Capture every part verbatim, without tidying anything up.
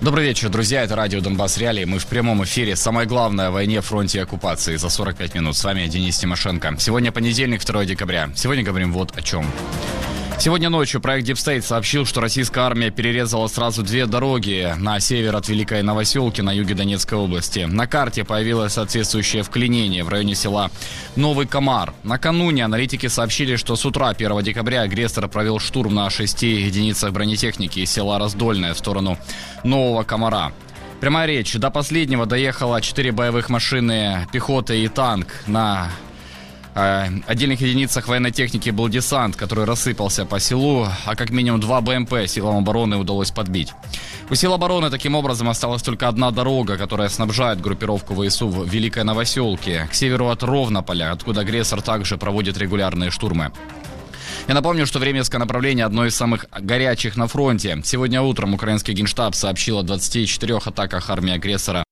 Добрый вечер, друзья. Это радио «Донбасс Реалии». Мы в прямом эфире. Самое главное о войне, фронте и оккупации за сорок пять минут. С вами Денис Тимошенко. Сегодня понедельник, второе декабря. Сегодня говорим вот о чем. Сегодня ночью проект Deep State сообщил, что российская армия перерезала сразу две дороги на север от Великой Новоселки, на юге Донецкой области. На карте появилось соответствующее вклинение в районе села Новый Комар. Накануне аналитики сообщили, что с утра первого декабря агрессор провел штурм на шести единицах бронетехники из села Раздольное в сторону Нового Комара. Прямая речь. До последнего доехало четыре боевых машины пехоты и танк. На отдельных единицах военной техники был десант, который рассыпался по селу, а как минимум два БМП силам обороны удалось подбить. У сил обороны таким образом осталась только одна дорога, которая снабжает группировку ВСУ в Великой Новоселке, к северу от Ровнополя, откуда агрессор также проводит регулярные штурмы. Я напомню, что временское направление одно из самых горячих на фронте. Сегодня утром украинский Генштаб сообщил о двадцати четырёх атаках армии агрессора.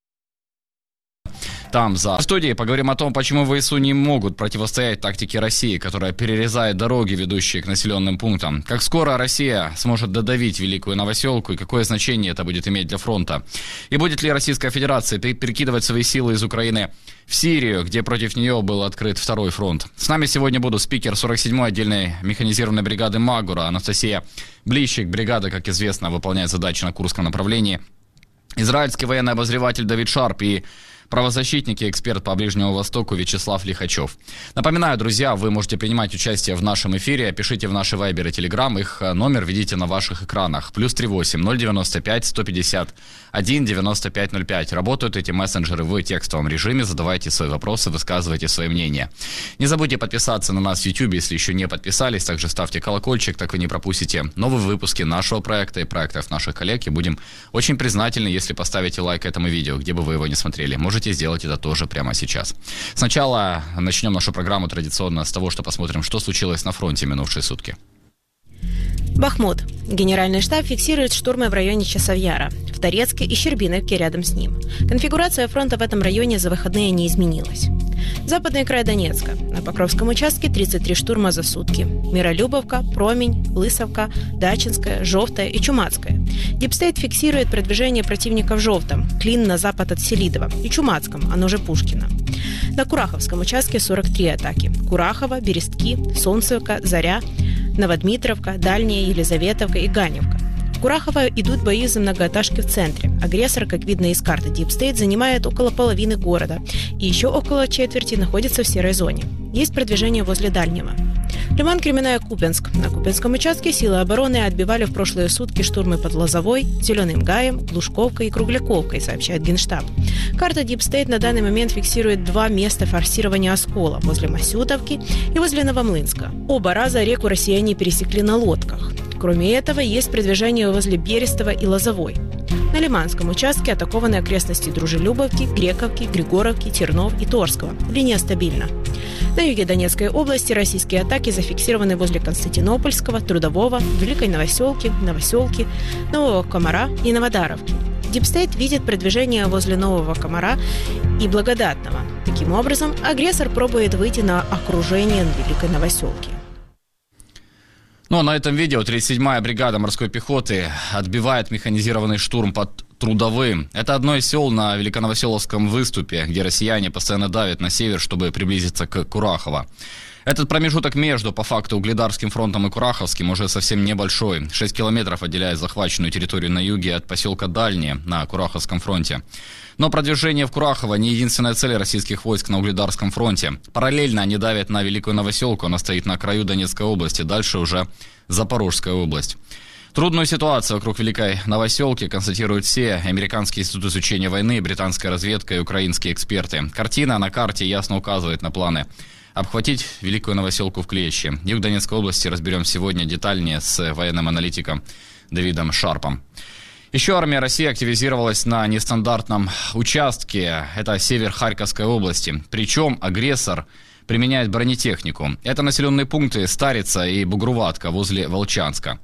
Там за в студии поговорим о том, почему ВСУ не могут противостоять тактике России, которая перерезает дороги, ведущие к населенным пунктам. Как скоро Россия сможет додавить Великую Новоселку и какое значение это будет иметь для фронта. И будет ли Российская Федерация перекидывать свои силы из Украины в Сирию, где против нее был открыт второй фронт. С нами сегодня будут спикер сорок седьмой отдельной механизированной бригады Магура Анастасия Блищик. Бригада, как известно, выполняет задачи на Курском направлении. Израильский военный обозреватель Давид Шарп и правозащитник и эксперт по Ближнему Востоку Вячеслав Лихачев. Напоминаю, друзья, вы можете принимать участие в нашем эфире. Пишите в наши вайбер и телеграм. Их номер видите на ваших экранах. Плюс три восемь ноль девяносто пять сто пятьдесят один девяносто пять ноль пять. Работают эти мессенджеры в текстовом режиме. Задавайте свои вопросы, высказывайте свои мнения. Не забудьте подписаться на нас в YouTube, если еще не подписались. Также ставьте колокольчик, так вы не пропустите новые выпуски нашего проекта и проектов наших коллег. И будем очень признательны, если поставите лайк этому видео, где бы вы его не смотрели. Можете сделать это тоже прямо сейчас. Сначала начнем нашу программу традиционно с того, что посмотрим, что случилось на фронте минувшие сутки. Бахмут. Генеральный штаб фиксирует штурмы в районе Часовьяра, в Торецке и Щербиновке рядом с ним. Конфигурация фронта в этом районе за выходные не изменилась. Западный край Донецка. На Покровском участке тридцать три штурма за сутки. Миролюбовка, Промень, Лысовка, Дачинская, Жовтая и Чумацкая. Deep State фиксирует продвижение противника в Жовтом, Клин на запад от Селидова, и Чумацком, оно же Пушкино. На Кураховском участке сорок три атаки. Курахово, Берестки, Солнцевка, Заря, Новодмитровка, Дальняя, Елизаветовка и Ганевка. В Курахово идут бои за многоэтажки в центре. Агрессор, как видно из карты Deep State, занимает около половины города, и еще около четверти находится в серой зоне. Есть продвижение возле Дальнего. Лиман, Кременная, Купенск. На Купенском участке силы обороны отбивали в прошлые сутки штурмы под Лозовой, Зеленым Гаем, Глушковкой и Кругляковкой, сообщает Генштаб. Карта Deep State на данный момент фиксирует два места форсирования Оскола возле Масютовки и возле Новомлынска. Оба раза реку россияне пересекли на лодках. Кроме этого, есть продвижение возле Берестова и Лозовой. На Лиманском участке атакованы окрестности Дружелюбовки, Грековки, Григоровки, Тернов и Торского. Линия стабильна. На юге Донецкой области российские атаки зафиксированы возле Константинопольского, Трудового, Великой Новоселки, Новоселки, Нового Комара и Новодаровки. Deep State видит продвижение возле Нового Комара и Благодатного. Таким образом, агрессор пробует выйти на окружение Великой Новоселки. Ну а на этом видео тридцать седьмая бригада морской пехоты отбивает механизированный штурм под Трудовым. Это одно из сел на Великоновоселовском выступе, где россияне постоянно давят на север, чтобы приблизиться к Курахово. Этот промежуток между, по факту, Угледарским фронтом и Кураховским уже совсем небольшой. шесть километров отделяет захваченную территорию на юге от поселка Дальнее на Кураховском фронте. Но продвижение в Курахово не единственная цель российских войск на Угледарском фронте. Параллельно они давят на Великую Новоселку, она стоит на краю Донецкой области, дальше уже Запорожская область. Трудную ситуацию вокруг Великой Новоселки констатируют все: Американский институт изучения войны, британская разведка и украинские эксперты. Картина на карте ясно указывает на планы обхватить Великую Новоселку в клещи. Юг Донецкой области разберем сегодня детальнее с военным аналитиком Давидом Шарпом. Еще армия России активизировалась на нестандартном участке. Это север Харьковской области. Причем агрессор применяет бронетехнику. Это населенные пункты Старица и Бугруватка возле Волчанска.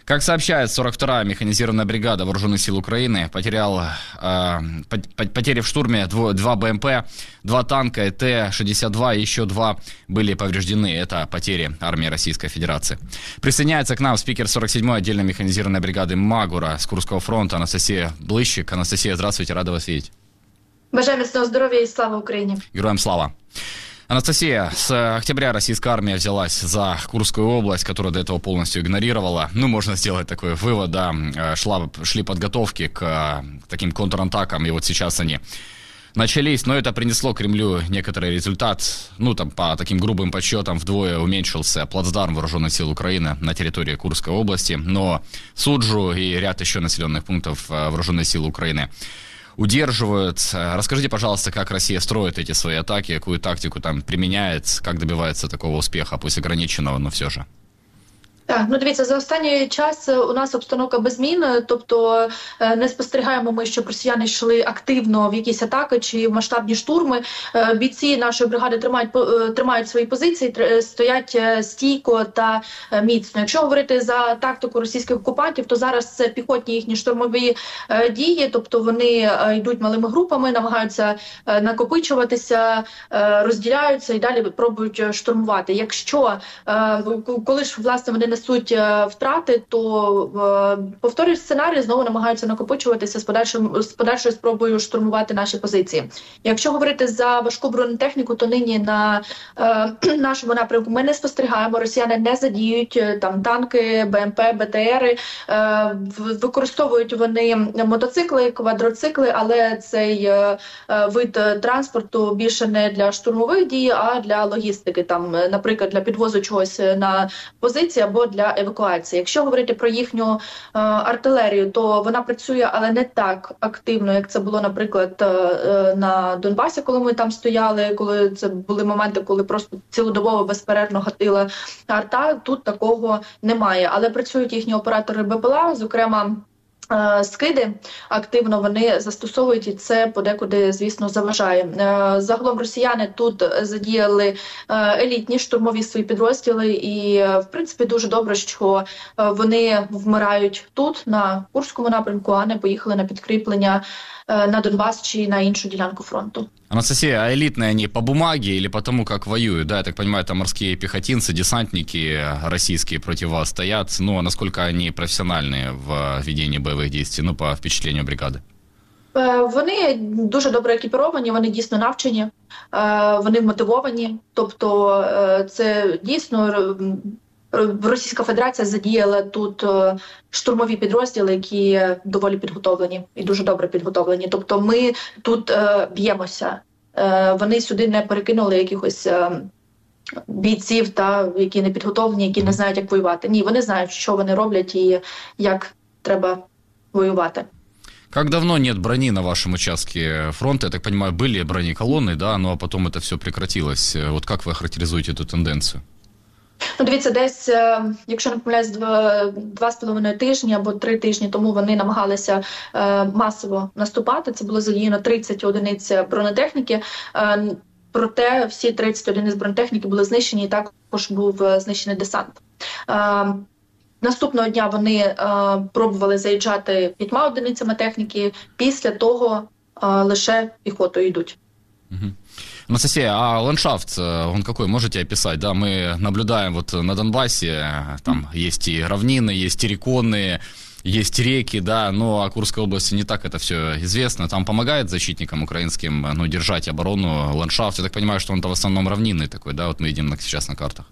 Как сообщает сорок вторая механизированная бригада Вооруженных сил Украины, потерял, э, потери в штурме дво, два БМП, два танка Т шестьдесят два и еще два были повреждены. Это потери армии Российской Федерации. Присоединяется к нам спикер сорок седьмой отдельной механизированной бригады Магура с Курского фронта Анастасия Блыщик. Анастасия, здравствуйте, рада вас видеть. Бажаю міцного здоров'я и слава Украине. Героям слава. Анастасия, с октября российская армия взялась за Курскую область, которую до этого полностью игнорировала. Ну, можно сделать такой вывод, да, шла, шли подготовки к, к таким контратакам, и вот сейчас они начались, но это принесло Кремлю некоторый результат. Ну, там, по таким грубым подсчетам, вдвое уменьшился плацдарм Вооруженных сил Украины на территории Курской области, но Суджу и ряд еще населенных пунктов Вооруженных сил Украины удерживают. Расскажите, пожалуйста, как Россия строит эти свои атаки, какую тактику там применяет, как добивается такого успеха, пусть ограниченного, но все же. Так, ну дивіться, за останній час у нас обстановка без змін, тобто не спостерігаємо ми, щоб росіяни йшли активно в якісь атаки чи в масштабні штурми. Бійці нашої бригади тримають, тримають свої позиції, стоять стійко та міцно. Якщо говорити за тактику російських окупантів, то зараз це піхотні їхні штурмові дії, тобто вони йдуть малими групами, намагаються накопичуватися, розділяються і далі пробують штурмувати. Якщо, коли ж, власне, вони несуть втрати, то повторюють сценарій, знову намагаються накопичуватися з подальшим з подальшою спробою штурмувати наші позиції. Якщо говорити за важку бронетехніку, то нині на е, нашому напрямку ми не спостерігаємо, росіяни не задіють там танки, БМП, БТРи, е, використовують вони мотоцикли, квадроцикли, але цей е, вид транспорту більше не для штурмових дій, а для логістики, там, наприклад, для підвозу чогось на позиції або для евакуації. Якщо говорити про їхню е, артилерію, то вона працює, але не так активно, як це було, наприклад, е, на Донбасі, коли ми там стояли, коли це були моменти, коли просто цілодобово безперервно гатила арта. Тут такого немає. Але працюють їхні оператори БПЛА, зокрема, скиди активно вони застосовують, і це подекуди, звісно, заважає. Загалом росіяни тут задіяли елітні штурмові свої підрозділи, і, в принципі, дуже добре, що вони вмирають тут, на Курському напрямку, а не поїхали на підкріплення на Донбас чи на іншу ділянку фронту. Анастасия, а элитные они по бумаге или по тому, как воюют? Да, я так понимаю, там морские пехотинцы, десантники российские против вас стоят. Ну, а насколько они профессиональные в ведении боевых действий, ну, по впечатлению бригады? Вони дуже добре екіпіровані, вони дійсно навчені, вони мотивовані. Тобто це дійсно... Російська Федерація задіяла тут штурмові підрозділи, які доволі підготовлені і дуже добре підготовлені. Тобто ми тут е, б'ємося. Е, вони сюди не перекинули якихось е, бійців, та, які не підготовлені, які не знають, як воювати. Ні, вони знають, що вони роблять і як треба воювати. Как давно нет брони на вашем участке фронта? Я так понимаю, были бронеколонны, да, ну а потом это все прекратилось. Вот как вы охарактеризуете эту тенденцію? Ну, дивіться, десь, якщо не помиляюсь, два, два з половиною тижні або три тижні тому вони намагалися е, масово наступати. Це було задіяно тридцять одиниць бронетехніки. Е, проте всі тридцять одиниць бронетехніки були знищені, і також був знищений десант. Е, наступного дня вони е, пробували заїжджати п'ятьма одиницями техніки, після того е, лише піхотою йдуть. Угу. Анастасия, а ландшафт, он какой, можете описать? Да, мы наблюдаем вот на Донбассе, там есть и равнины, есть и реконные, есть реки, да, но о Курской области не так это все известно. Там помогает защитникам украинским, ну, держать оборону, ландшафт. Я так понимаю, что он-то в основном равнинный такой, да, вот мы видим сейчас на картах.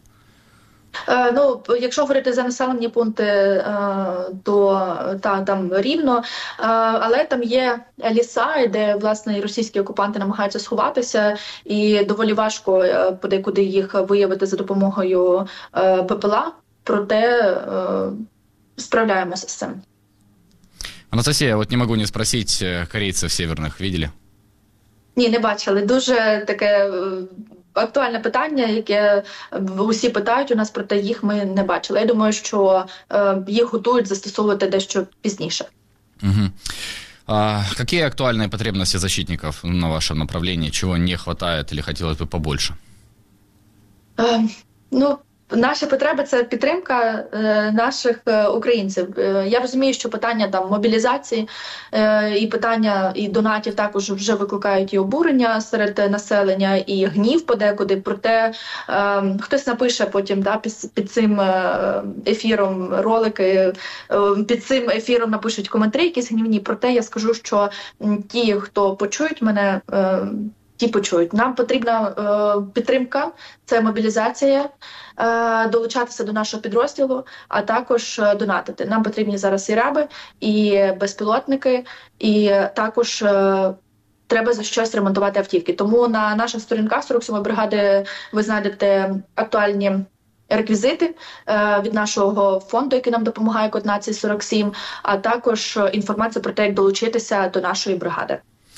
Ну, якщо говорити за населені пункти, то та, там рівно, але там є ліса, де, власне, російські окупанти намагаються сховатися, і доволі важко подекуди їх виявити за допомогою БПЛА, проте справляємося з цим. Анастасия, вот не могу не спросить, корейцев северных видели? Ні, не бачили. Дуже таке актуальне питання, яке усі питають у нас, проте їх ми не бачили. Я думаю, що е, їх готують застосовувати дещо пізніше. Угу. А какие актуальные потребности защитников на вашем направлении? Чего не хватает или хотелось бы побольше? Е, ну, Наші потреби – це підтримка е, наших е, українців. Е, я розумію, що питання там мобілізації е, і питання і донатів також вже викликають і обурення серед населення, і гнів подекуди. Проте е, хтось напише потім да, під, під цим е, ефіром ролики, е, під цим ефіром напишуть коментарі якісь гнівні. Проте я скажу, що м, ті, хто почують мене, е, ті почують. Нам потрібна е, підтримка, це мобілізація, е, долучатися до нашого підрозділу, а також е, донатити. Нам потрібні зараз і раби, і безпілотники, і також е, треба за щось ремонтувати автівки. Тому на наших сторінках сорок сьомої бригади ви знайдете актуальні реквізити е, від нашого фонду, який нам допомагає, код нації сорок сім, а також інформацію про те, як долучитися до нашої бригади.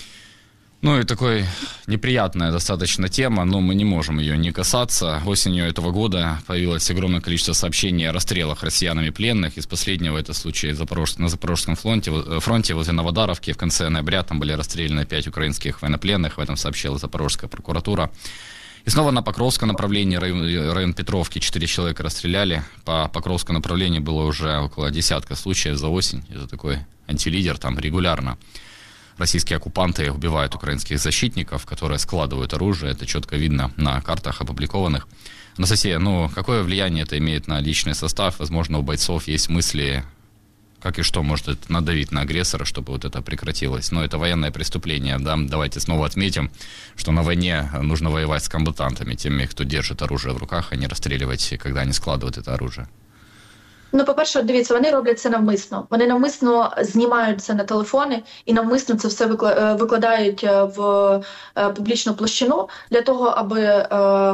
Ну и такой неприятная достаточно тема, но мы не можем ее не касаться. Осенью этого года появилось огромное количество сообщений о расстрелах россиянами пленных. Из последнего это случай Запорож... на Запорожском фронте, фронте возле Новодаровки. В конце ноября там были расстреляны пять украинских военнопленных. В этом сообщила Запорожская прокуратура. И снова на Покровском направлении, район, район Петровки, четыре человека расстреляли. По Покровскому направлению было уже около десятка случаев за осень. Это такой антилидер там регулярно. Российские оккупанты убивают украинских защитников, которые складывают оружие. Это четко видно на картах опубликованных. Анастасия, ну какое влияние это имеет на личный состав? Возможно, у бойцов есть мысли, как и что может это надавить на агрессора, чтобы вот это прекратилось. Но это военное преступление. Да? Давайте снова отметим, что на войне нужно воевать с комбатантами, теми, кто держит оружие в руках, а не расстреливать, когда они складывают это оружие. Ну, по-перше, дивіться, вони роблять це навмисно. Вони навмисно знімають це на телефони і навмисно це все викладають в публічну площину для того, аби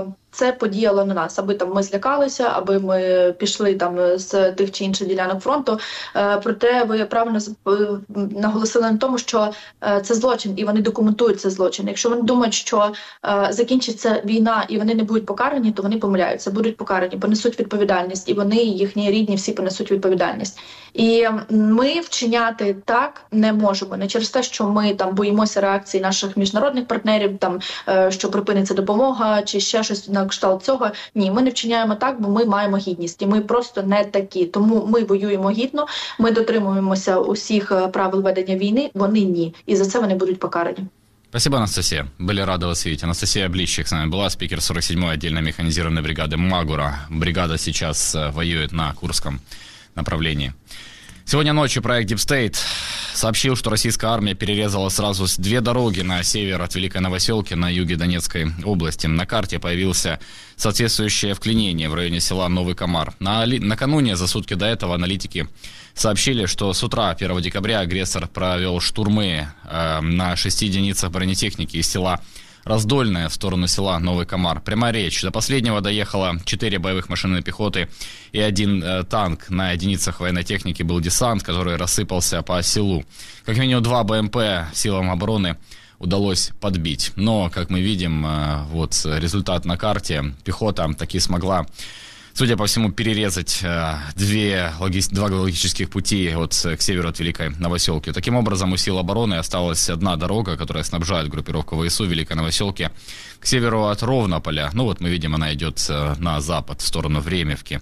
це подіяло на нас, аби там ми злякалися, аби ми пішли там з тих чи інших ділянок фронту. Проте ви правильно наголосили на тому, що це злочин, і вони документують це злочин. Якщо вони думають, що закінчиться війна і вони не будуть покарані, то вони помиляються, будуть покарані, понесуть відповідальність, і вони, і їхні рідні, всі понесуть відповідальність. І ми вчиняти так не можемо. Не через те, що ми там боїмося реакції наших міжнародних партнерів, там що припиниться допомога, чи ще щось на кшталт цього. Ні, ми не вчиняємо так, бо ми маємо гідність. І ми просто не такі. Тому ми воюємо гідно, ми дотримуємося усіх правил ведення війни, вони ні. І за це вони будуть покарані. Спасибо, Анастасия. Были рады вас видеть. Анастасия Блищик с нами была, спикер сорок седьмой отдельной механизированной бригады «Магура». Бригада сейчас воюет на Курском направлении. Сегодня ночью проект Deep State сообщил, что российская армия перерезала сразу две дороги на север от Великой Новоселки на юге Донецкой области. На карте появился соответствующее вклинение в районе села Новый Комар. На, накануне, за сутки до этого, аналитики сообщили, что с утра первого декабря агрессор провел штурмы э, на шести единицах бронетехники из села Раздольное в сторону села Новый Комар. Прямая речь. До последнего доехало четыре боевых машины пехоты и один э, танк. На единицах военной техники был десант, который рассыпался по селу. Как минимум два БМП силам обороны удалось подбить. Но, как мы видим, э, вот результат на карте. Пехота таки смогла, судя по всему, перерезать э, две, логи... два логических пути от, к северу от Великой Новоселки. Таким образом, у сил обороны осталась одна дорога, которая снабжает группировку ВСУ в Великой Новоселке к северу от Ровнополя. Ну вот мы видим, она идет э, на запад, в сторону Времевки.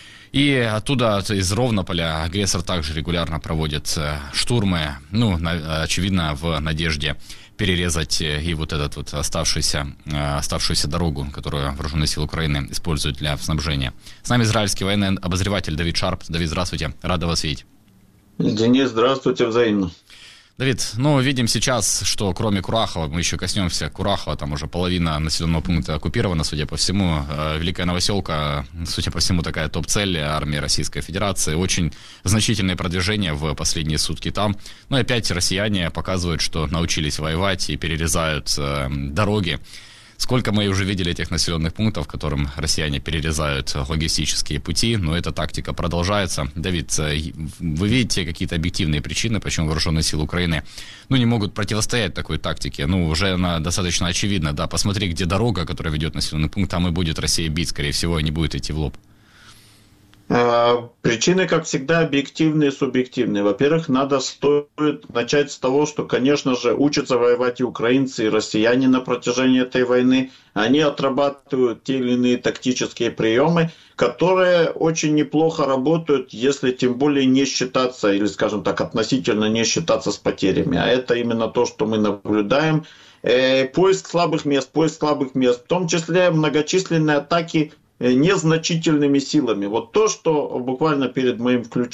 И оттуда, из Ровнополя, агрессор также регулярно проводит э, штурмы, ну, на, очевидно, в надежде перерезать и вот эту вот оставшуюся, оставшуюся дорогу, которую вооруженные силы Украины используют для снабжения. С нами израильский военный обозреватель Давид Шарп. Давид, здравствуйте, рада вас видеть. Денис, здравствуйте, взаимно. Давид, ну, видим сейчас, что кроме Курахова, мы еще коснемся Курахова, там уже половина населенного пункта оккупирована, судя по всему. Великая Новоселка, судя по всему, такая топ-цель армии Российской Федерации. Очень значительные продвижения в последние сутки там. Но опять россияне показывают, что научились воевать и перерезают э, дороги. Сколько мы уже видели этих населенных пунктов, которым россияне перерезают логистические пути, но эта тактика продолжается. Давид, вы видите какие-то объективные причины, почему вооруженные силы Украины ну, не могут противостоять такой тактике? Ну, уже она достаточно очевидна, да, посмотри, где дорога, которая ведет населенный пункт, там и будет Россия бить, скорее всего, и не будет идти в лоб. Причины, как всегда, объективные и субъективные. Во-первых, надо стоит начать с того, что, конечно же, учатся воевать и украинцы, и россияне на протяжении этой войны. Они отрабатывают те или иные тактические приемы, которые очень неплохо работают, если тем более не считаться, или, скажем так, относительно не считаться с потерями. А это именно то, что мы наблюдаем. Поиск слабых мест, поиск слабых мест, в том числе многочисленные атаки незначительными силами. Вот то, что буквально перед моим включением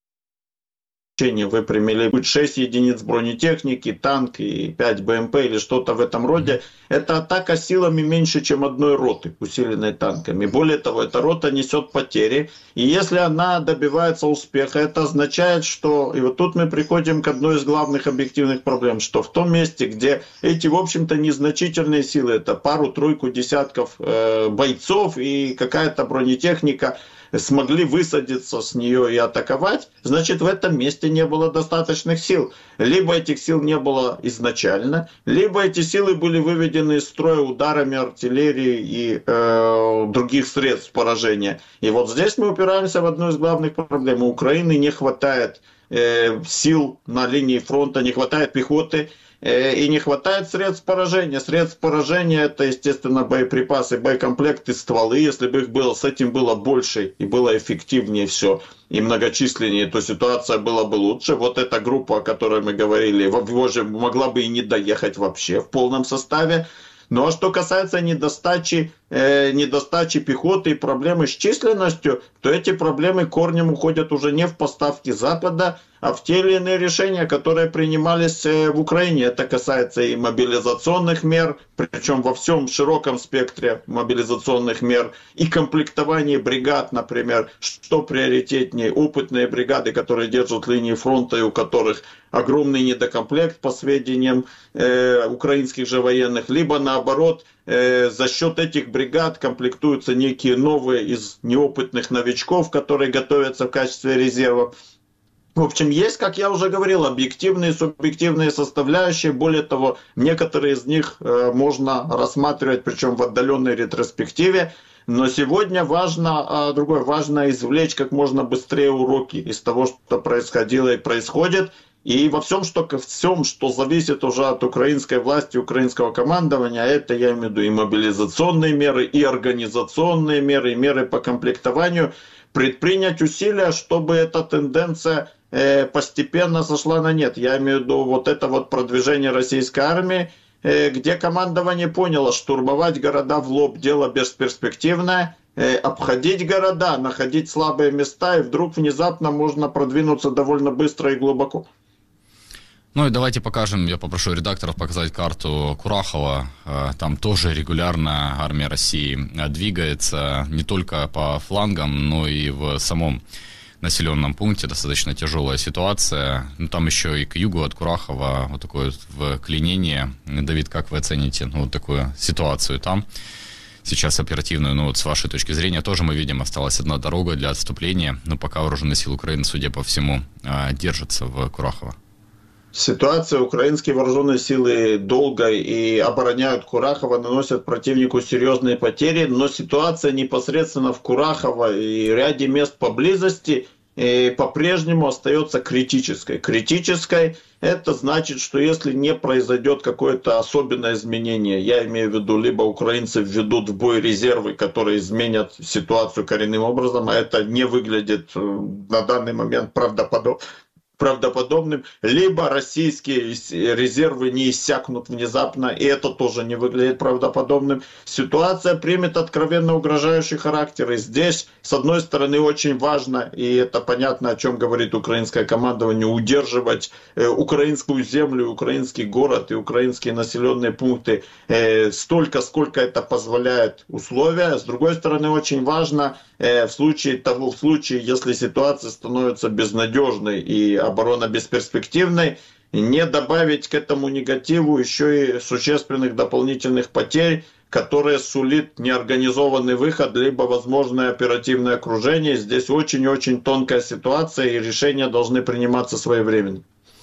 вы примели шесть единиц бронетехники, танк и пять БМП или что-то в этом роде, это атака силами меньше, чем одной роты, усиленной танками. Более того, эта рота несет потери, и если она добивается успеха, это означает, что, и вот тут мы приходим к одной из главных объективных проблем, что в том месте, где эти, в общем-то, незначительные силы, это пару-тройку десятков э, бойцов и какая-то бронетехника, смогли высадиться с нее и атаковать, значит, в этом месте не было достаточных сил. Либо этих сил не было изначально, либо эти силы были выведены из строя ударами артиллерии и э, других средств поражения. И вот здесь мы упираемся в одну из главных проблем. У Украины не хватает э, сил на линии фронта, не хватает пехоты, и не хватает средств поражения. Средств поражения — это, естественно, боеприпасы, боекомплекты, стволы. Если бы их было, с этим было больше и было эффективнее все, и многочисленнее, то ситуация была бы лучше. Вот эта группа, о которой мы говорили, могла бы и не доехать вообще в полном составе. Ну а что касается недостачи, э, недостачи пехоты и проблемы с численностью, то эти проблемы корнем уходят уже не в поставки Запада, а в те или иные решения, которые принимались в Украине. Это касается и мобилизационных мер, причем во всем широком спектре мобилизационных мер, и комплектования бригад, например, что приоритетнее, опытные бригады, которые держат линии фронта и у которых огромный недокомплект, по сведениям э, украинских же военных, либо наоборот, э, за счет этих бригад комплектуются некие новые из неопытных новичков, которые готовятся в качестве резерва. В общем, есть, как я уже говорил, объективные и субъективные составляющие. Более того, некоторые из них э, можно рассматривать, причем в отдаленной ретроспективе. Но сегодня важно, а другое, важно извлечь как можно быстрее уроки из того, что происходило и происходит. И во всем, что, всем, что зависит уже от украинской власти, украинского командования, это я имею в виду и мобилизационные меры, и организационные меры, и меры по комплектованию, предпринять усилия, чтобы эта тенденция э, постепенно сошла на нет. Я имею в виду вот это вот продвижение российской армии, э, где командование поняло, штурмовать города в лоб дело бесперспективное, э, обходить города, находить слабые места, и вдруг внезапно можно продвинуться довольно быстро и глубоко. Ну и давайте покажем, я попрошу редакторов показать карту Курахова. Там тоже регулярно армия России двигается не только по флангам, но и в самом населенном пункте. Достаточно тяжелая ситуация. Ну, там еще и к югу от Курахова вот такое вклинение. Давид, как вы оцените ну, вот такую ситуацию там? Сейчас оперативную, ну вот с вашей точки зрения тоже мы видим, осталась одна дорога для отступления, но пока вооруженные силы Украины, судя по всему, держатся в Курахово. Ситуация, украинские вооруженные силы долго и обороняют Курахово, наносят противнику серьезные потери, но ситуация непосредственно в Курахово и ряде мест поблизости по-прежнему остается критической. Критической это значит, что если не произойдет какое-то особенное изменение, я имею в виду, либо украинцы введут в бой резервы, которые изменят ситуацию коренным образом, а это не выглядит на данный момент правдоподобно, правдоподобным, либо российские резервы не иссякнут внезапно, и это тоже не выглядит правдоподобным. Ситуация примет откровенно угрожающий характер, и здесь, с одной стороны, очень важно, и это понятно, о чем говорит украинское командование, удерживать э, украинскую землю, украинский город и украинские населенные пункты э, столько, сколько это позволяет условия. С другой стороны, очень важно э, в случае того, в случае, если ситуация становится безнадежной и оборона бесперспективной, не добавить к этому негативу еще и существенных дополнительных потерь, которые сулит неорганизованный выход, либо возможное оперативное окружение. Здесь очень-очень тонкая ситуация, и решения должны приниматься своевременно.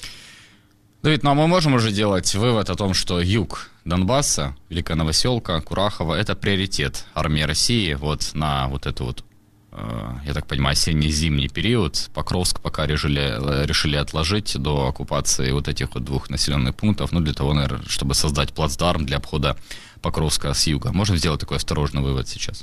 Давид, ну а мы можем уже делать вывод о том, что юг Донбасса, Великая Новоселка, Курахово – это приоритет армии России вот на вот эту вот я так понимаю, осенне-зимний период. Покровск пока решили, решили отложить до оккупации вот этих вот двух населенных пунктов, ну, для того, наверное, чтобы создать плацдарм для обхода Покровска с юга. Можно сделать такой осторожный вывод сейчас?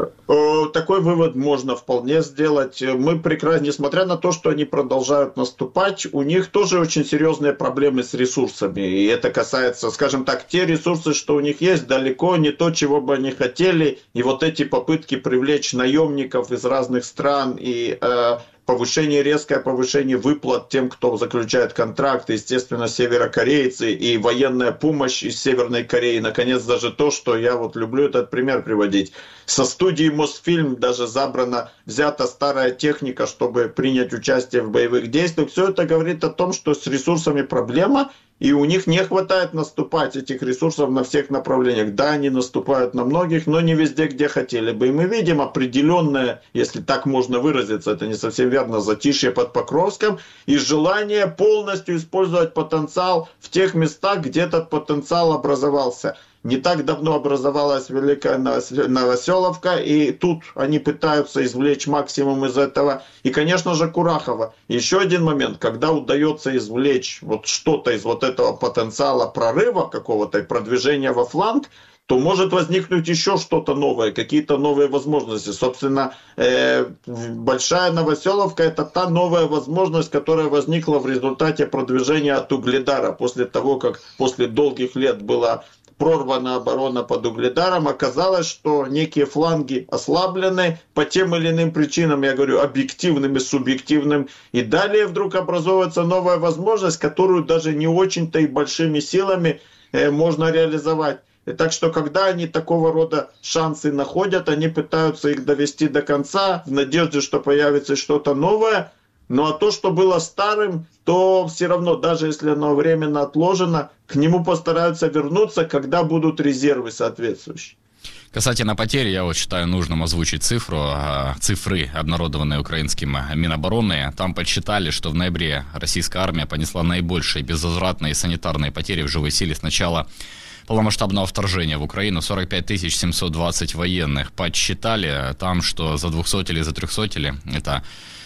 Такой вывод можно вполне сделать. Мы прекрасно, несмотря на то, что они продолжают наступать, у них тоже очень серьезные проблемы с ресурсами. И это касается, скажем так, те ресурсы, что у них есть, далеко не то, чего бы они хотели. И вот эти попытки привлечь наемников из разных стран и э, повышение, резкое повышение выплат тем, кто заключает контракты, естественно, северокорейцы и военная помощь из Северной Кореи. Наконец, даже то, что я вот люблю этот пример приводить. Со студии Мосфильм даже забрана, взята старая техника, чтобы принять участие в боевых действиях. Все это говорит о том, что с ресурсами проблема, и у них не хватает наступать этих ресурсов на всех направлениях. Да, они наступают на многих, но не везде, где хотели бы. И мы видим определенное, если так можно выразиться, это не совсем верно, затишье под Покровском, и желание полностью использовать потенциал в тех местах, где этот потенциал образовался. Не так давно образовалась Великая Новоселовка, и тут они пытаются извлечь максимум из этого. И, конечно же, Курахово. Еще один момент, когда удается извлечь вот что-то из вот этого потенциала прорыва какого-то и продвижения во фланг, то может возникнуть еще что-то новое, какие-то новые возможности. Собственно, э, Большая Новоселовка – это та новая возможность, которая возникла в результате продвижения от Угледара. После того, как после долгих лет была прорвана оборона под Угледаром, оказалось, что некие фланги ослаблены по тем или иным причинам, я говорю, объективным и субъективным, и далее вдруг образовывается новая возможность, которую даже не очень-то и большими силами э, можно реализовать. И так что, когда они такого рода шансы находят, они пытаются их довести до конца, в надежде, что появится что-то новое. Ну а то, что было старым, то все равно, даже если оно временно отложено, к нему постараются вернуться, когда будут резервы соответствующие. Касательно потерь, я вот считаю нужным озвучить цифру, цифры, обнародованные украинским Минобороны. Там подсчитали, что в ноябре российская армия понесла наибольшие безвозвратные санитарные потери в живой силе с начала полномасштабного вторжения в Украину. сорок пять тысяч семьсот двадцать военных подсчитали там, что за двухсотили, за трехсотили, это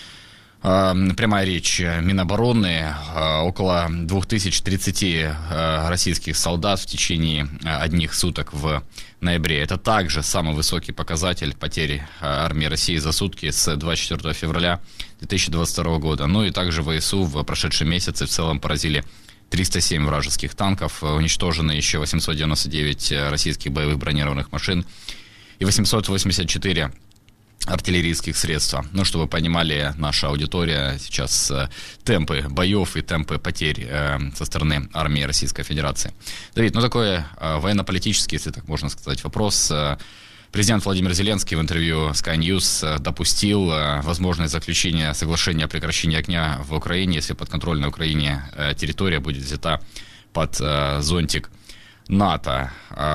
прямая речь Минобороны, около две тысячи тридцать российских солдат в течение одних суток в ноябре. Это также самый высокий показатель потери армии России за сутки с двадцать четвёртого февраля две тысячи двадцать второго года. Ну и также ВСУ в прошедшие месяцы в целом поразили триста семь вражеских танков, уничтожены еще восемьсот девяносто девять российских боевых бронированных машин и восемьсот восемьдесят четыре артиллерийских средств. Ну, чтобы вы понимали, наша аудитория сейчас э, темпы боев и темпы потерь э, со стороны армии Российской Федерации. Давид, ну такой э, военно-политический, если так можно сказать, вопрос. Э, Президент Владимир Зеленский в интервью Sky News э, допустил э, возможность заключения соглашения о прекращении огня в Украине, если подконтрольная Украине э, территория будет взята под э, зонтик НАТО.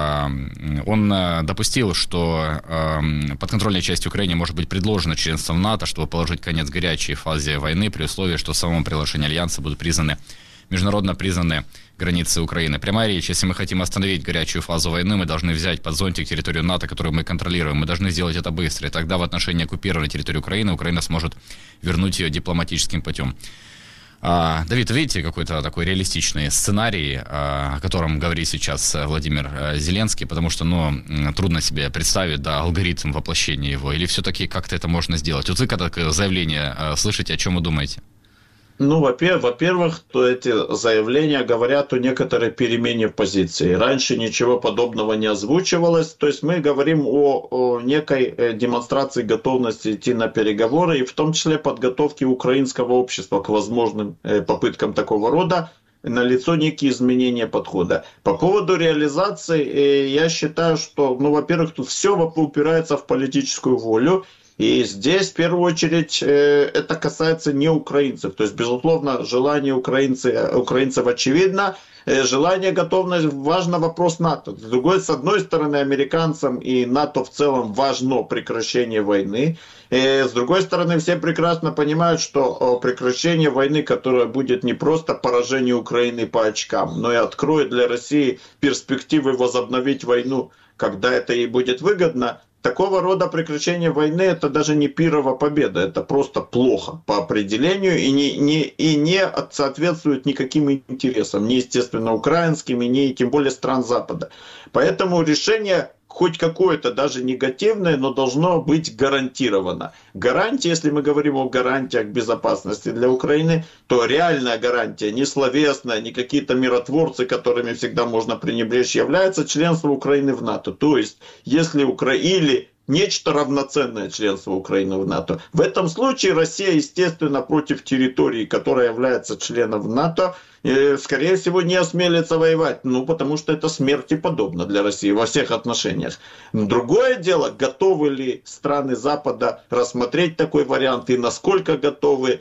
Он допустил, что подконтрольной части Украины может быть предложено членство в НАТО, чтобы положить конец горячей фазе войны, при условии, что в самом приглашении Альянса будут признаны, международно признаны границы Украины. Прямая речь: если мы хотим остановить горячую фазу войны, мы должны взять под зонтик территорию НАТО, которую мы контролируем. Мы должны сделать это быстро, и тогда в отношении оккупированной территории Украины Украина сможет вернуть ее дипломатическим путем. А, Давид, видите какой-то такой реалистичный сценарий, о котором говорит сейчас Владимир Зеленский, потому что, ну, трудно себе представить, да, алгоритм воплощения его, или все-таки как-то это можно сделать? Вот вы когда такое заявление слышите, о чем вы думаете? Ну, во-первых, то эти заявления говорят о некоторой перемене в позиции. Раньше ничего подобного не озвучивалось. То есть мы говорим о, о некой демонстрации готовности идти на переговоры, и в том числе подготовке украинского общества к возможным попыткам такого рода. Налицо некие изменения подхода. По поводу реализации, я считаю, что, ну, во-первых, тут все упирается в политическую волю. И здесь, в первую очередь, это касается не украинцев. То есть, безусловно, желание украинцев, украинцев очевидно. Желание, готовность, важно вопрос НАТО. С другой, с одной стороны, американцам и НАТО в целом важно прекращение войны. И с другой стороны, все прекрасно понимают, что прекращение войны, которое будет не просто поражение Украины по очкам, но и откроет для России перспективы возобновить войну, когда это ей будет выгодно, такого рода прекращение войны – это даже не пирова победа, это просто плохо по определению и не, не, и не соответствует никаким интересам, ни, естественно, украинским, и ни тем более стран Запада. Поэтому решение хоть какое-то, даже негативное, но должно быть гарантировано. Гарантия, если мы говорим о гарантиях безопасности для Украины, то реальная гарантия, не словесная, не какие-то миротворцы, которыми всегда можно пренебречь, является членство Украины в НАТО. То есть, если Украина или нечто равноценное членство Украины в НАТО. В этом случае Россия, естественно, против территории, которая является членом НАТО, скорее всего, не осмелится воевать. Ну, потому что это смерти подобно для России во всех отношениях. Другое дело, готовы ли страны Запада рассмотреть такой вариант и насколько готовы,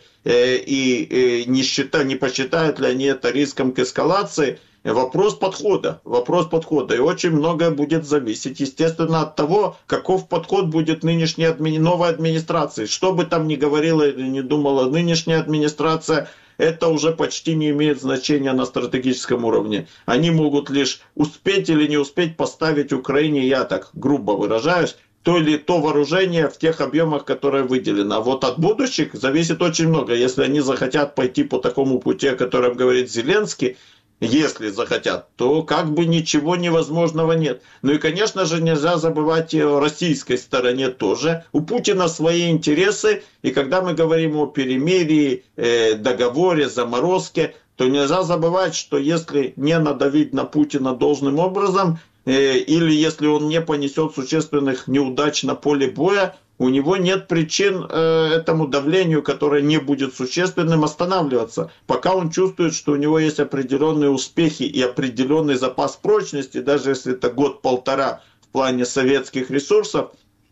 и не, считают, не посчитают ли они это риском к эскалации. Вопрос подхода, вопрос подхода. И очень многое будет зависеть, естественно, от того, каков подход будет нынешней адми... новой администрации. Что бы там ни говорила или не думала нынешняя администрация, это уже почти не имеет значения на стратегическом уровне. Они могут лишь успеть или не успеть поставить Украине, я так грубо выражаюсь, то или то вооружение в тех объемах, которые выделено. А вот от будущих зависит очень много. Если они захотят пойти по такому пути, о котором говорит Зеленский, если захотят, то как бы ничего невозможного нет. Ну и, конечно же, нельзя забывать и о российской стороне тоже. У Путина свои интересы, и когда мы говорим о перемирии, э, договоре, заморозке, то нельзя забывать, что если не надавить на Путина должным образом, э, или если он не понесет существенных неудач на поле боя, у него нет причин э, этому давлению, которое не будет существенным, останавливаться. Пока он чувствует, что у него есть определенные успехи и определенный запас прочности, даже если это год-полтора в плане советских ресурсов,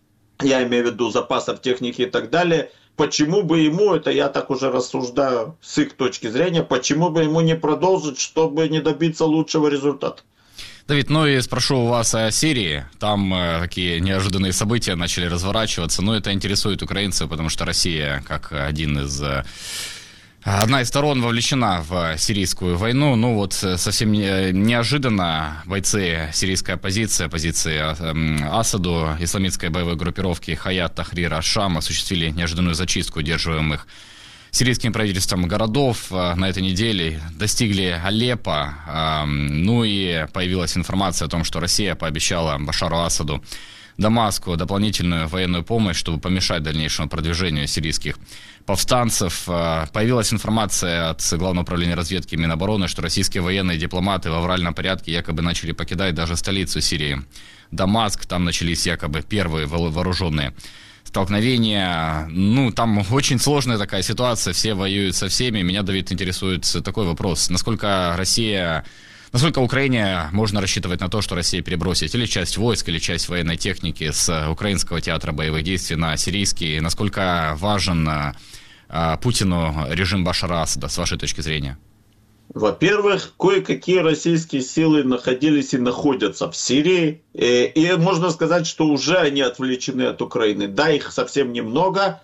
я имею в виду запасов техники и так далее, почему бы ему, это я так уже рассуждаю с их точки зрения, почему бы ему не продолжить, чтобы не добиться лучшего результата? Давид, ну и спрошу у вас о Сирии. Там э, такие неожиданные события начали разворачиваться, но это интересует украинцев, потому что Россия, как один из... Э, одна из сторон вовлечена в сирийскую войну. Ну вот совсем не, неожиданно бойцы сирийской оппозиции, оппозиции э, Асаду, исламистской боевой группировки Хаят Тахрир аш-Шам осуществили неожиданную зачистку удерживаемых сирийским правительством городов на этой неделе, достигли Алеппо. Ну и появилась информация о том, что Россия пообещала Башару Асаду, Дамаску дополнительную военную помощь, чтобы помешать дальнейшему продвижению сирийских повстанцев. Появилась информация от Главного управления разведки Минобороны, что российские военные дипломаты в авральном порядке якобы начали покидать даже столицу Сирии, Дамаск. Там начались якобы первые вооруженные столкновения. Ну, там очень сложная такая ситуация, все воюют со всеми. Меня, Давид, интересует такой вопрос. Насколько Россия, насколько Украине можно рассчитывать на то, что Россия перебросит или часть войск, или часть военной техники с украинского театра боевых действий на сирийский? Насколько важен а, Путину режим Башара Асада, с вашей точки зрения? Во-первых, кое-какие российские силы находились и находятся в Сирии. И, и можно сказать, что уже они отвлечены от Украины. Да, их совсем немного.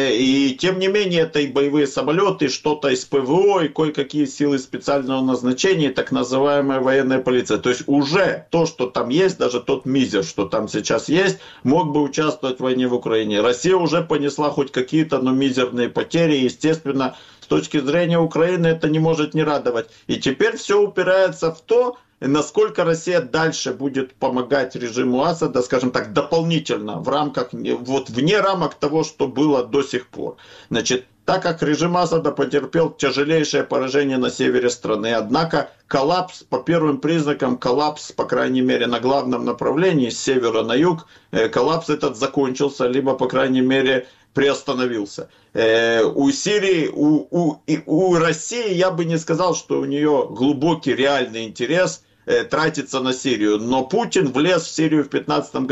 И тем не менее, это и боевые самолеты, что-то из ПВО, и кое-какие силы специального назначения, так называемая военная полиция. То есть уже то, что там есть, даже тот мизер, что там сейчас есть, мог бы участвовать в войне в Украине. Россия уже понесла хоть какие-то, но мизерные потери. Естественно, с точки зрения Украины это не может не радовать. И теперь все упирается в то, насколько Россия дальше будет помогать режиму Асада, скажем так, дополнительно, в рамках, вот вне рамок того, что было до сих пор. Значит, так как режим Асада потерпел тяжелейшее поражение на севере страны, однако коллапс, по первым признакам коллапс, по крайней мере, на главном направлении с севера на юг, коллапс этот закончился, либо, по крайней мере, приостановился. Э, у Сирии, у, у, у России, я бы не сказал, что у нее глубокий реальный интерес э, тратиться на Сирию, но Путин влез в Сирию в две тысячи пятнадцатом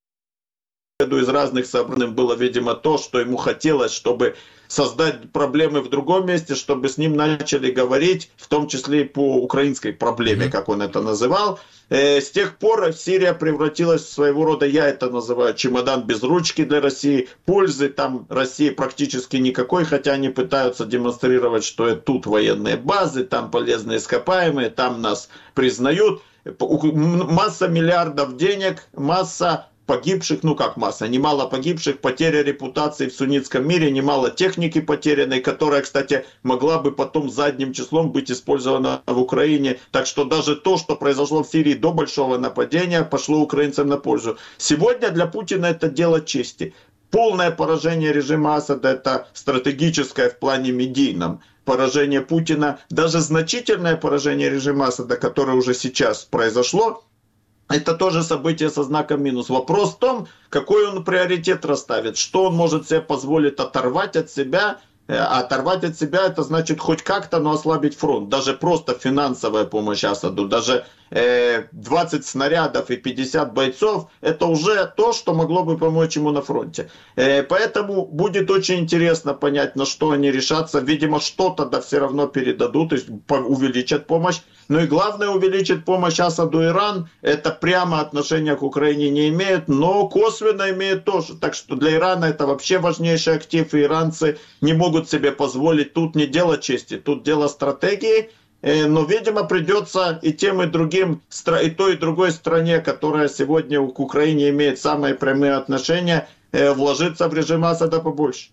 году из разных соображений. Было, видимо, то, что ему хотелось, чтобы создать проблемы в другом месте, чтобы с ним начали говорить, в том числе и по украинской проблеме, как он это называл. С тех пор Сирия превратилась в своего рода, я это называю, чемодан без ручки для России. Пользы там России практически никакой, хотя они пытаются демонстрировать, что тут военные базы, там полезные ископаемые, там нас признают. Масса миллиардов денег, масса погибших, ну как масса, немало погибших, потеря репутации в суннитском мире, немало техники потерянной, которая, кстати, могла бы потом задним числом быть использована в Украине. Так что даже то, что произошло в Сирии до большого нападения, пошло украинцам на пользу. Сегодня для Путина это дело чести. Полное поражение режима Асада – это стратегическое в плане медийном поражение Путина. Даже значительное поражение режима Асада, которое уже сейчас произошло, это тоже событие со знаком минус. Вопрос в том, какой он приоритет расставит, что он может себе позволить оторвать от себя. А оторвать от себя это значит хоть как-то, но ослабить фронт. Даже просто финансовая помощь Асаду, даже э, двадцать снарядов и пятьдесят бойцов, это уже то, что могло бы помочь ему на фронте. Э, поэтому будет очень интересно понять, на что они решатся. Видимо, что-то да все равно передадут, то есть увеличат помощь. Ну и главное, увеличит помощь Асаду Иран. Это прямо отношения к Украине не имеет, но косвенно имеет тоже. Так что для Ирана это вообще важнейший актив, и иранцы не могут себе позволить тут не дело чести, тут дело стратегии. Но, видимо, придется и тем, и другим, и той, и другой стране, которая сегодня к Украине имеет самые прямые отношения, вложиться в режим Асада побольше.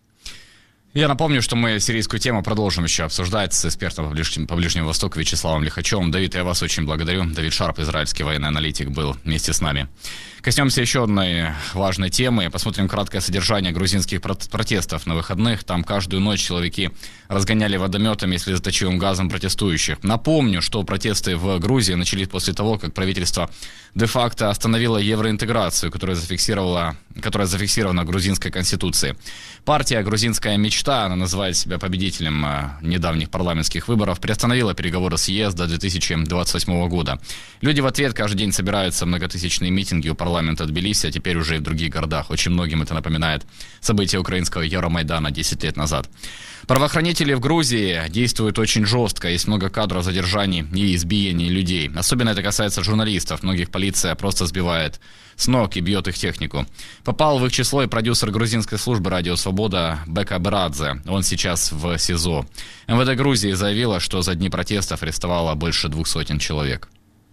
Я напомню, что мы сирийскую тему продолжим еще обсуждать с экспертом по Ближнему, по Ближнему Востоку Вячеславом Лихачевым. Давид, я вас очень благодарю. Давид Шарп, израильский военный аналитик, был вместе с нами. Коснемся еще одной важной темы. Посмотрим краткое содержание грузинских протестов на выходных. Там каждую ночь силовики разгоняли водометами и слезоточивым газом протестующих. Напомню, что протесты в Грузии начались после того, как правительство де-факто остановило евроинтеграцию, которая зафиксировала, которая зафиксирована в грузинской конституции. Партия «Грузинская мечта», она называет себя победителем недавних парламентских выборов, приостановила переговоры с ЕС до две тысячи двадцать восьмого года. Люди в ответ каждый день собираются в многотысячные митинги у парламента Тбилиси, а теперь уже и в других городах. Очень многим это напоминает события украинского Евромайдана десять лет назад. Правоохранители в Грузии действуют очень жестко. Есть много кадров задержаний и избиений людей. Особенно это касается журналистов. Многих полиция просто сбивает с ног и бьет их технику. Попал в их число и продюсер грузинской службы «Радио Свобода» Бека Берадзе. Он сейчас в СИЗО. МВД Грузии заявило, что за дни протестов арестовало больше двух сотен человек.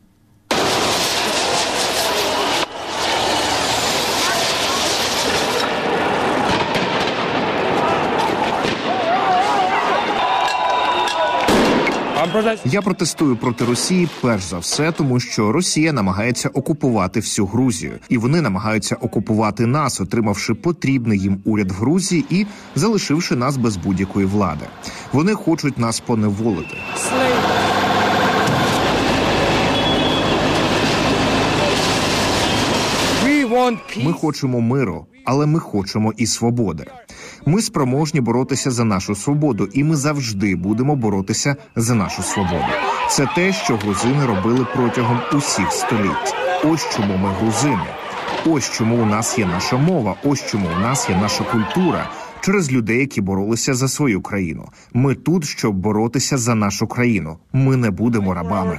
Я протестую проти Росії перш за все, тому що Росія намагається окупувати всю Грузію. І вони намагаються окупувати нас, отримавши потрібний їм уряд в Грузії і залишивши нас без будь-якої влади. Вони хочуть нас поневолити. Ми хочемо миру, але ми хочемо і свободи. Ми спроможні боротися за нашу свободу, і ми завжди будемо боротися за нашу свободу. Це те, що грузини робили протягом усіх століть. Ось чому ми грузини. Ось чому у нас є наша мова, ось чому у нас є наша культура. Через людей, які боролися за свою країну. Ми тут, щоб боротися за нашу країну. Ми не будемо рабами.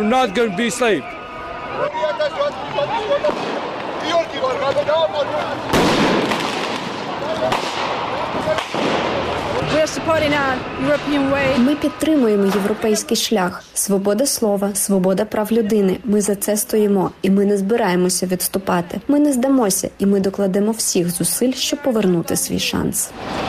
Ми підтримуємо європейський шлях. Свобода слова, свобода прав людини. Ми за це стоїмо. І ми не збираємося відступати. Ми не здамося. І ми докладемо всіх зусиль, щоб повернути свій шанс.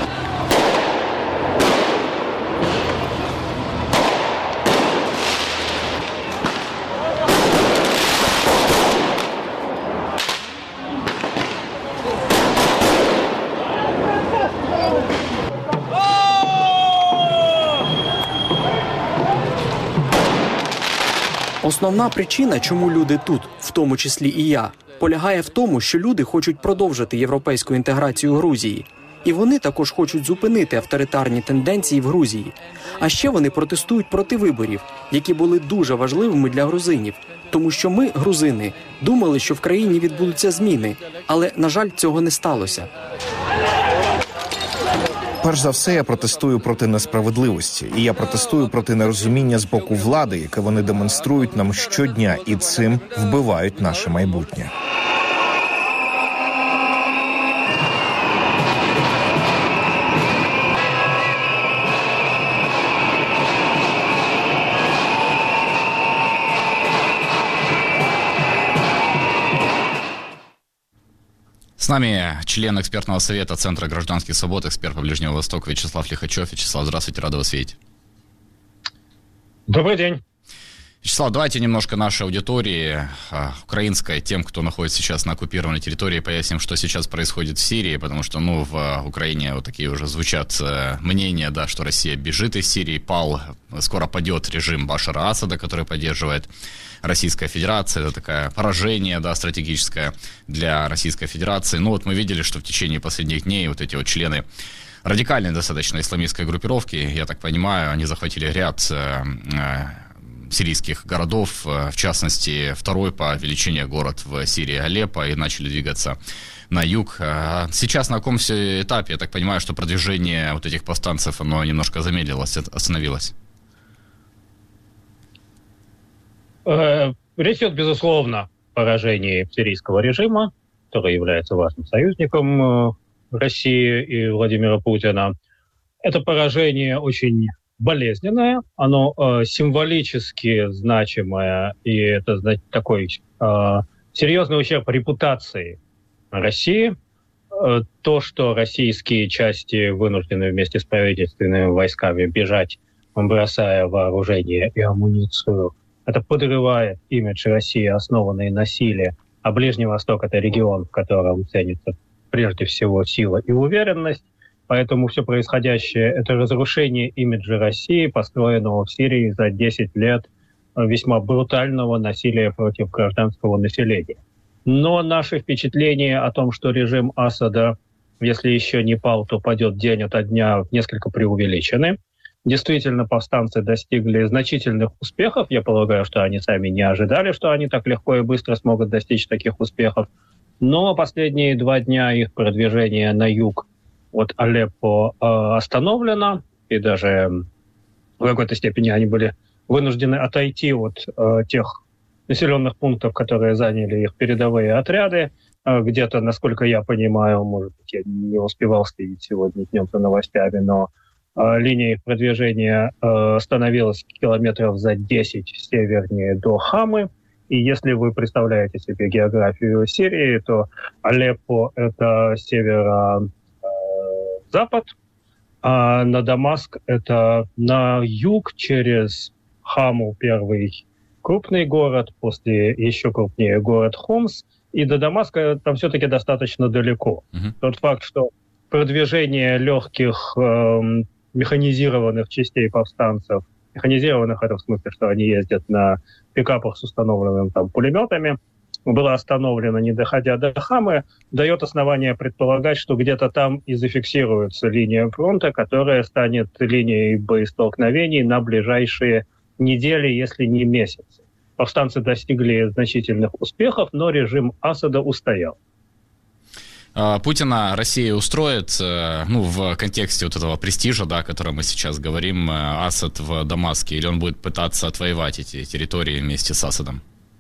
Основна причина, чому люди тут, в тому числі і я, полягає в тому, що люди хочуть продовжити європейську інтеграцію Грузії. І вони також хочуть зупинити авторитарні тенденції в Грузії. А ще вони протестують проти виборів, які були дуже важливими для грузинів. Тому що ми, грузини, думали, що в країні відбудуться зміни. Але, на жаль, цього не сталося. Перш за все, я протестую проти несправедливості. І я протестую проти нерозуміння з боку влади, яке вони демонструють нам щодня, і цим вбивають наше майбутнє. С нами член экспертного совета Центра гражданских свобод, эксперт по Ближнему Востоку Вячеслав Лихачев. Вячеслав, здравствуйте, рада вас видеть. Добрый день. Вячеслав, давайте немножко нашей аудитории, украинской, тем, кто находится сейчас на оккупированной территории, поясним, что сейчас происходит в Сирии, потому что, ну, в Украине вот такие уже звучат мнения, да, что Россия бежит из Сирии, пал, скоро падет режим Башара Асада, который поддерживает Российская Федерация. Это такое поражение, да, стратегическое для Российской Федерации. Ну, вот мы видели, что в течение последних дней вот эти вот члены радикальной достаточно исламистской группировки, я так понимаю, они захватили ряд сирийских городов, в частности, второй по величине город в Сирии Алеппо, и начали двигаться на юг. Сейчас на каком все этапе? Я так понимаю, что продвижение вот этих повстанцев, оно немножко замедлилось, остановилось. Речь идет, безусловно, о поражении сирийского режима, который является важным союзником России и Владимира Путина. Это поражение очень болезненное, оно э, символически значимое, и это такой э, серьезный ущерб репутации России. Э, то, что российские части вынуждены вместе с правительственными войсками бежать, бросая вооружение и амуницию, это подрывает имидж России, основанный на силе, а Ближний Восток — это регион, в котором ценится прежде всего сила и уверенность. Поэтому все происходящее — это разрушение имиджа России, построенного в Сирии за десять лет весьма брутального насилия против гражданского населения. Но наши впечатления о том, что режим Асада, если еще не пал, то падет день ото дня, несколько преувеличены. Действительно, повстанцы достигли значительных успехов. Я полагаю, что они сами не ожидали, что они так легко и быстро смогут достичь таких успехов. Но последние два дня их продвижение на юг от Алеппо э, остановлено, и даже в какой-то степени они были вынуждены отойти от э, тех населенных пунктов, которые заняли их передовые отряды. Э, где-то, насколько я понимаю, может быть, я не успевал следить сегодня днем за новостями, но э, линия их продвижения э, становилась километров за десять севернее до Хамы. И если вы представляете себе географию Сирии, то Алеппо — это северо запад, а на Дамаск это на юг через Хаму, первый крупный город, после еще крупнее город Хомс, и до Дамаска там все-таки достаточно далеко. Uh-huh. Тот факт, что продвижение легких э, механизированных частей повстанцев, механизированных это в смысле, что они ездят на пикапах с установленными там пулеметами, было остановлено, не доходя до Хамы, дает основание предполагать, что где-то там и зафиксируется линия фронта, которая станет линией боестолкновений на ближайшие недели, если не месяцы. Повстанцы достигли значительных успехов, но режим Асада устоял. Путина Россия устроит, ну, в контексте вот этого престижа, да, о котором мы сейчас говорим, Асад в Дамаске, или он будет пытаться отвоевать эти территории вместе с Асадом?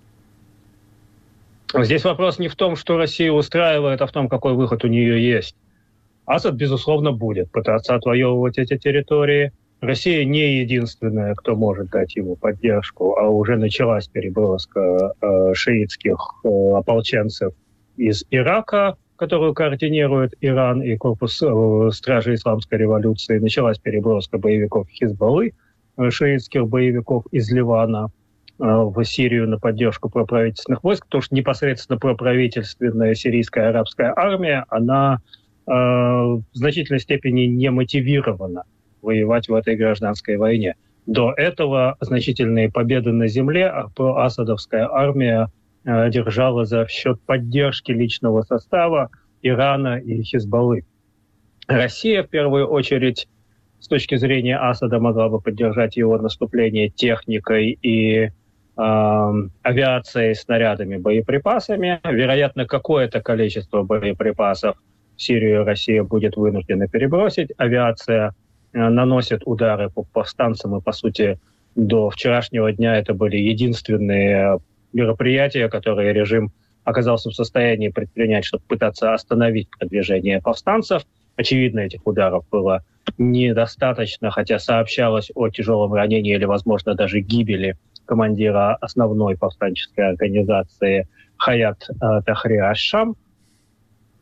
Здесь вопрос не в том, что Россия устраивает, а в том, какой выход у нее есть. Асад, безусловно, будет пытаться отвоевывать эти территории. Россия не единственная, кто может дать ему поддержку, а уже началась переброска э, шиитских э, ополченцев из Ирака, которую координирует Иран и корпус э, Стражи Исламской революции. Началась переброска боевиков Хизбаллы, э, шиитских боевиков из Ливана в Сирию на поддержку проправительственных войск, потому что непосредственно проправительственная сирийская арабская армия, она э, в значительной степени не мотивирована воевать в этой гражданской войне. До этого значительные победы на земле асадовская армия э, держала за счет поддержки личного состава Ирана и Хизбаллы. Россия, в первую очередь, с точки зрения Асада, могла бы поддержать его наступление техникой и э, авиацией, снарядами, боеприпасами. Вероятно, какое-то количество боеприпасов в Сирию Россия будет вынуждена перебросить. Авиация э, наносит удары по повстанцам, и, по сути, до вчерашнего дня это были единственные мероприятия, которые режим оказался в состоянии предпринять, чтобы пытаться остановить продвижение повстанцев. Очевидно, этих ударов было недостаточно, хотя сообщалось о тяжелом ранении или, возможно, даже гибели командира основной повстанческой организации Хаят э, Тахрир аш-Шам.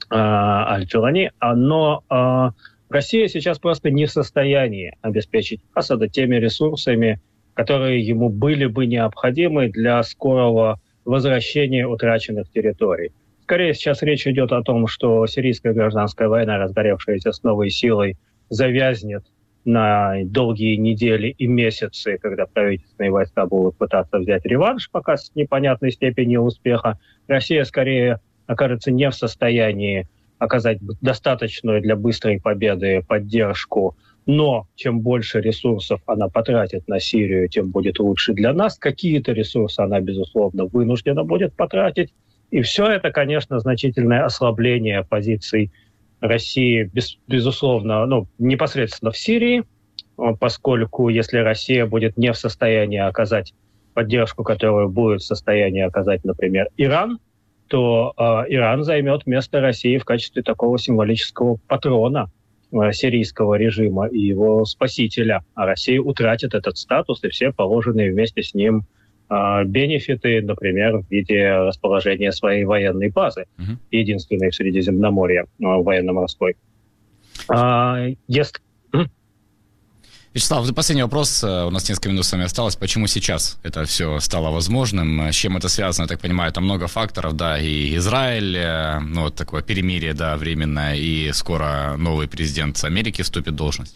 Аль-Джулани, но Россия сейчас просто не в состоянии обеспечить Асада теми ресурсами, которые ему были бы необходимы для скорого возвращения утраченных территорий. Скорее, сейчас речь идет о том, что сирийская гражданская война, разгоревшаяся с новой силой, завязнет на долгие недели и месяцы, когда правительственные войска будут пытаться взять реванш, пока с непонятной степенью успеха. Россия скорее окажется не в состоянии оказать достаточную для быстрой победы поддержку, но чем больше ресурсов она потратит на Сирию, тем будет лучше для нас. Какие-то ресурсы она, безусловно, вынуждена будет потратить. И все это, конечно, значительное ослабление позиций России, без, безусловно, ну, непосредственно в Сирии, поскольку если Россия будет не в состоянии оказать поддержку, которую будет в состоянии оказать, например, Иран, то э, Иран займет место России в качестве такого символического патрона э, сирийского режима и его спасителя. А Россия утратит этот статус и все положенные вместе с ним э, бенефиты, например, в виде расположения своей военной базы, mm-hmm. единственной в Средиземноморье, э, военно-морской. А, если... Вячеслав, последний вопрос. У нас несколько минут с вами осталось. Почему сейчас это все стало возможным? С чем это связано? Я так понимаю, там много факторов, да, и Израиль, ну, вот такое перемирие, да, временное, и скоро новый президент Америки вступит в должность.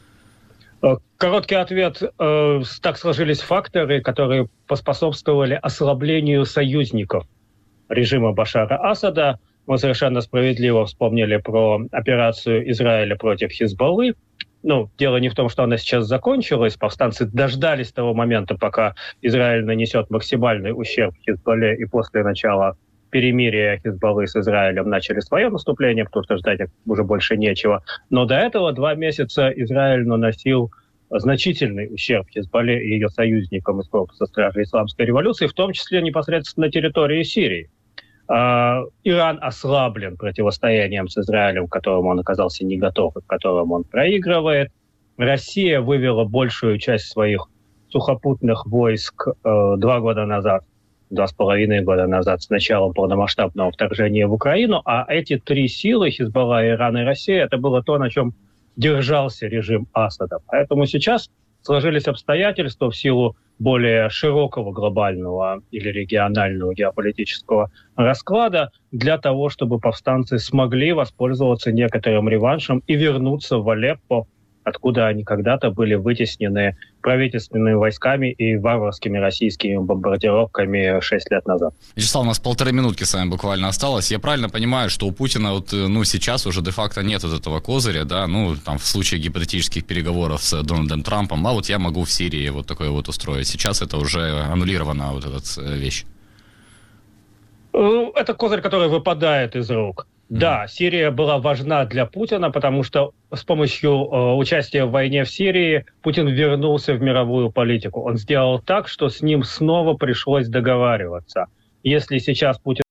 Короткий ответ. Так сложились факторы, которые поспособствовали ослаблению союзников режима Башара Асада. Мы совершенно справедливо вспомнили про операцию Израиля против Хизбаллы. Ну, дело не в том, что она сейчас закончилась. Повстанцы дождались того момента, пока Израиль нанесет максимальный ущерб Хизбалле, и после начала перемирия Хизбаллы с Израилем начали свое наступление, потому что ждать уже больше нечего. Но до этого два месяца Израиль наносил значительный ущерб Хизбалле и ее союзникам из корпуса стражей исламской революции, в том числе непосредственно на территории Сирии. Иран ослаблен противостоянием с Израилем, к которому он оказался не готов и к которому он проигрывает. Россия вывела большую часть своих сухопутных войск э, два года назад, два с половиной года назад, с началом полномасштабного вторжения в Украину. А эти три силы, Хизбалла, Иран и Россия, это было то, на чем держался режим Асада. Поэтому сейчас сложились обстоятельства в силу более широкого глобального или регионального геополитического расклада для того, чтобы повстанцы смогли воспользоваться некоторым реваншем и вернуться в Алеппо, откуда они когда-то были вытеснены правительственными войсками и варварскими российскими бомбардировками шесть лет назад. Вячеслав, у нас полторы минутки с вами буквально осталось. Я правильно понимаю, что у Путина вот, ну, сейчас уже де-факто нет вот этого козыря, да, ну, там, в случае гипотетических переговоров с Дональдом Трампом, а вот я могу в Сирии вот такое вот устроить. Сейчас это уже аннулирована вот эта вещь. Это козырь, который выпадает из рук. Да, Сирия была важна для Путина, потому что с помощью э, участия в войне в Сирии Путин вернулся в мировую политику. Он сделал так, что с ним снова пришлось договариваться. Если сейчас Путин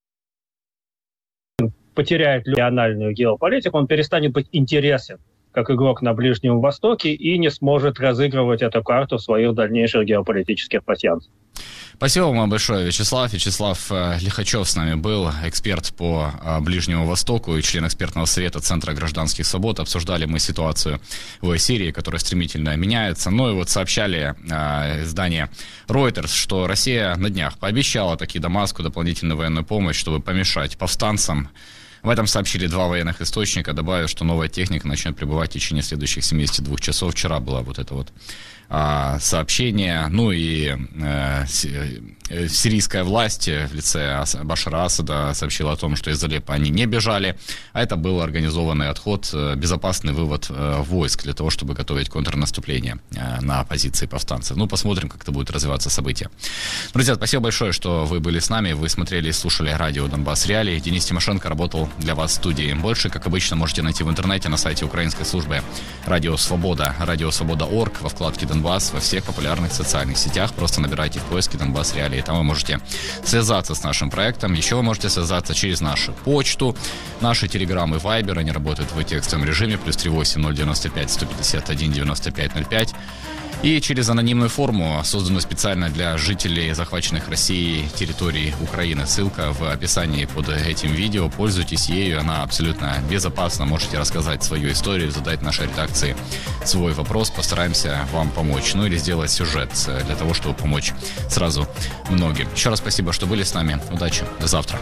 потеряет региональную геополитику, он перестанет быть интересен как игрок на Ближнем Востоке и не сможет разыгрывать эту карту в своих дальнейших геополитических пассианцах. Спасибо вам большое, Вячеслав. Вячеслав Лихачев с нами был, эксперт по Ближнему Востоку и член экспертного совета Центра гражданских свобод. Обсуждали мы ситуацию в Сирии, которая стремительно меняется. Ну и вот сообщали э, издание Reuters, что Россия на днях пообещала таки Дамаску дополнительную военную помощь, чтобы помешать повстанцам. В этом сообщили два военных источника, добавив, что новая техника начнет прибывать в течение следующих семидесяти двух часов. Вчера было вот это вот а, сообщение. Ну и э, сирийская власть в лице Башара Асада сообщила о том, что из Алеппо они не бежали, а это был организованный отход, безопасный вывод э, войск для того, чтобы готовить контрнаступление э, на позиции повстанцев. Ну, посмотрим, как это будет развиваться события. Друзья, спасибо большое, что вы были с нами, вы смотрели и слушали радио Донбасс Реалии. Денис Тимошенко работал для вас в студии. Больше, как обычно, можете найти в интернете на сайте украинской службы Радио Свобода, радио свобода точка орг, во вкладке Донбасс, во всех популярных социальных сетях. Просто набирайте в поиске Донбасс Реалии. Там вы можете связаться с нашим проектом. Еще вы можете связаться через нашу почту. Наши телеграм и вайбер, они работают в текстовом режиме. Плюс три восемь ноль девяносто пять сто пятьдесят один девяносто пять ноль пять. и через анонимную форму, созданную специально для жителей захваченных Россией территорий Украины. Ссылка в описании под этим видео. Пользуйтесь ею, она абсолютно безопасна. Можете рассказать свою историю, задать нашей редакции свой вопрос. Постараемся вам помочь. Ну или сделать сюжет для того, чтобы помочь сразу многим. Еще раз спасибо, что были с нами. Удачи. До завтра.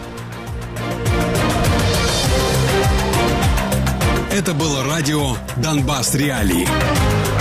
Это было радио «Донбасс Реалии».